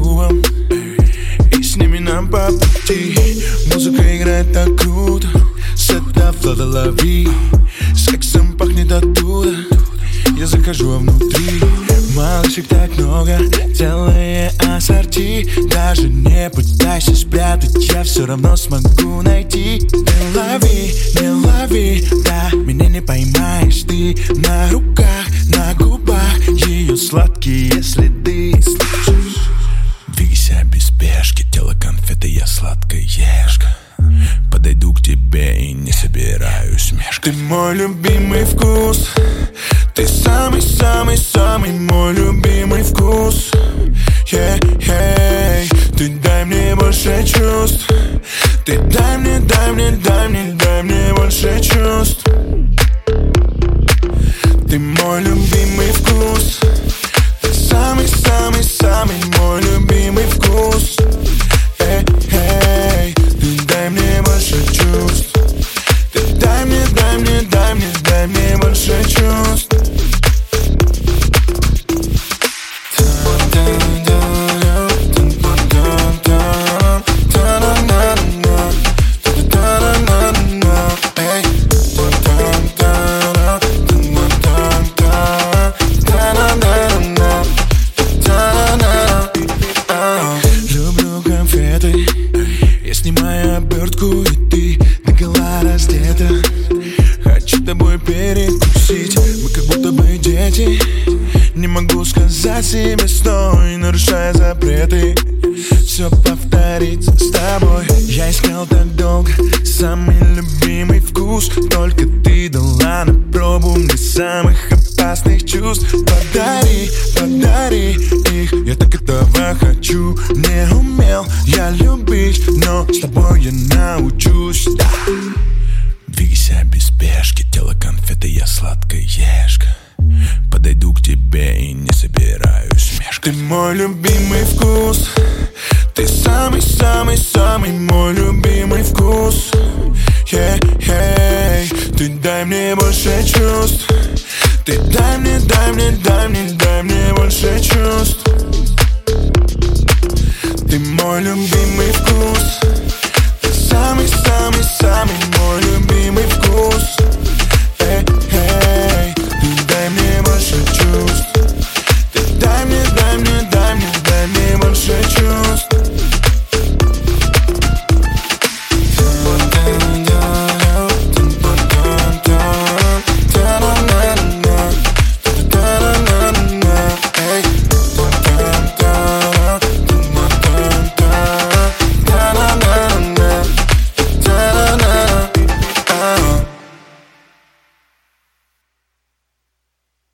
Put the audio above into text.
губам, и с ними нам по пути. Музыка играет так круто, сета флота лови. Сексом пахнет оттуда, я захожу внутри. Малышек так много, целые ассорти. Даже не пытайся спрятать, я все равно смогу найти. Не лови, да, меня не поймаешь ты. На руках, на губах ее сладкие следы. Двигайся без спешки, тело конфеты, я сладкоежка. Подойду к тебе и не собираюсь мешкать. Ты мой любимый вкус, ты самый-самый-самый мой любимый вкус. Ты дай мне больше чувств. Ты дай мне больше чувств. Ты мой любимый вкус, ты самый-самый-самый мой любимый вкус. Ты дай мне больше чувств. Ты дай мне больше чувств. Я снимаю обертку, и ты догола раздета. Хочу тобой перекусить, мы как будто бы дети. Не могу сказать себе стой, нарушая запреты. Все повторится с тобой. Я искал так долго самый любимый вкус, только ты дала на пробу мне самых опасных чувств. Подари их, я так этого хочу. Не умел я любить, но с тобой я научусь. Двигайся без спешки, тело конфеты, я сладкоежка. Подойду к тебе и не собираюсь мешкать. Ты мой любимый вкус, ты самый-самый-самый мой любимый вкус. Ты дай мне больше чувств. Ты дай мне больше чувств. Ты мой любимый вкус, ты самый-самый-самый мой любимый вкус.